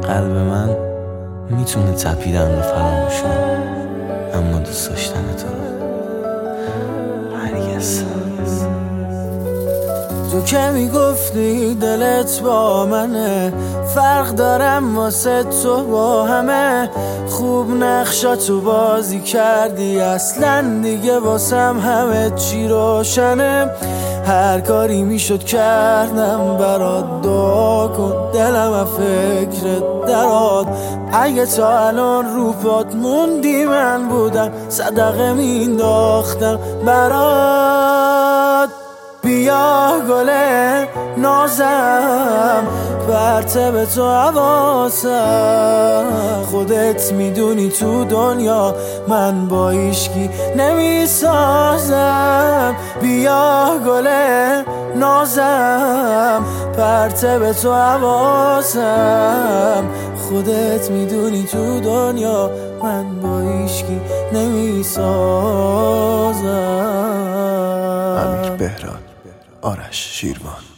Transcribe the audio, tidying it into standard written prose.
قلب من میتونه تپیدن رو فراموش کنه، اما دوست داشتن تو هرگز. تو که میگفتی دلت با منه، فرق دارم واسه تو با همه. خوب نقشاتو بازی کردی، اصلا دیگه واسم همه چی روشنه. هر کاری میشد کردم برات، دعا کن دلم از فکرت دراد. اگه تا الان رو پات موندی من بودم صدقه مینداختم برات. بیا گل نازم برته به تو حواسم، خودت میدونی تو دنیا من با هیچکی نمیسازم. بیا گل نازم برته به تو حواسم، خودت میدونی تو دنیا من با هیچکی نمیسازم. امیر بهراد، آرش شیروان.